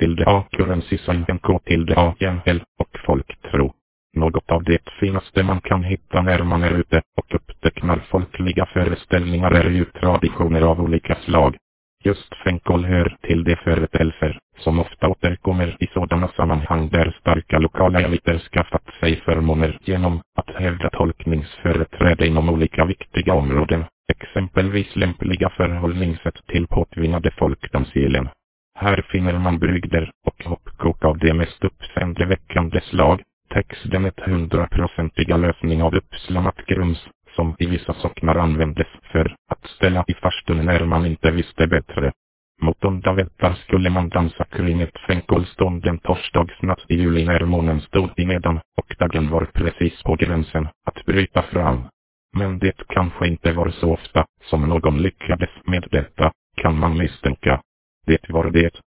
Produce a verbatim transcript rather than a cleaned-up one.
till det A currency sign N K till det A N L och folktro. Något av det finaste man kan hitta när man är ute och upptäcknar folkliga föreställningar är ju traditioner av olika slag. Just fänkål hör till de företeelser som ofta återkommer i sådana sammanhang där starka lokala eliter skaffat sig förmåner genom att hävda tolkningsföreträde inom olika viktiga områden, exempelvis lämpliga förhållningssätt till påtvingade folkdomsilen. Här finner man brygder och hoppkok av det mest uppseendeväckande slag, täcks den ett hundraprocentiga lösning av uppslammat grums, som i vissa socknar användes för att ställa i farstun när man inte visste bättre. Mot onda väntar skulle man dansa kring ett fänkålstånd en torsdagsnatt i juli när månen stod i medan och dagen var precis på gränsen att bryta fram. Men det kanske inte var så ofta som någon lyckades med detta, kan man misstänka. Det var det